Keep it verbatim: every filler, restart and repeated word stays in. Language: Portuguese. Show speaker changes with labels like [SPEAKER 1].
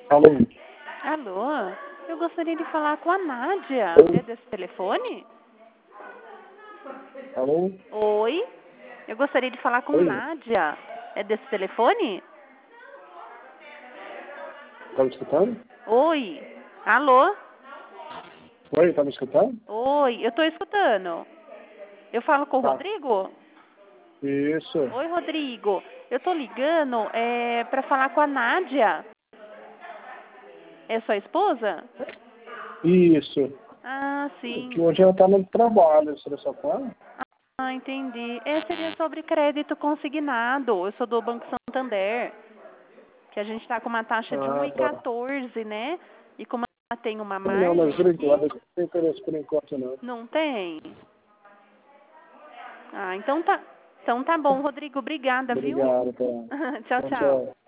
[SPEAKER 1] Alô?
[SPEAKER 2] Alô? Eu gostaria de falar com a Nádia.
[SPEAKER 1] Oi?
[SPEAKER 2] É desse telefone?
[SPEAKER 1] Alô?
[SPEAKER 2] Oi? Eu gostaria de falar com
[SPEAKER 1] Oi?
[SPEAKER 2] Nádia. É desse telefone?
[SPEAKER 1] Tá me escutando?
[SPEAKER 2] Oi? Alô?
[SPEAKER 1] Oi, tá me escutando?
[SPEAKER 2] Oi, eu tô escutando. Eu falo com o
[SPEAKER 1] Tá.
[SPEAKER 2] Rodrigo?
[SPEAKER 1] Isso.
[SPEAKER 2] Oi, Rodrigo. Eu tô ligando é, pra falar com a Nádia. É sua esposa?
[SPEAKER 1] Isso.
[SPEAKER 2] Ah,
[SPEAKER 1] É
[SPEAKER 2] sim.
[SPEAKER 1] que hoje ela tá no trabalho, será só com ela?
[SPEAKER 2] Ah, entendi. É, seria sobre crédito consignado. Eu sou do Banco Santander. Que a gente está com uma taxa de
[SPEAKER 1] Ah, tá.
[SPEAKER 2] um vírgula quatorze, né? E como ela tem uma
[SPEAKER 1] Não, mas
[SPEAKER 2] margem
[SPEAKER 1] por enquanto,
[SPEAKER 2] aqui,
[SPEAKER 1] não tem interesse por enquanto, não.
[SPEAKER 2] não tem. Ah, então tá. Então tá bom, Rodrigo. Obrigada, viu?
[SPEAKER 1] Obrigado, tá.
[SPEAKER 2] Tchau,
[SPEAKER 1] Tchau,
[SPEAKER 2] tchau.
[SPEAKER 1] tchau.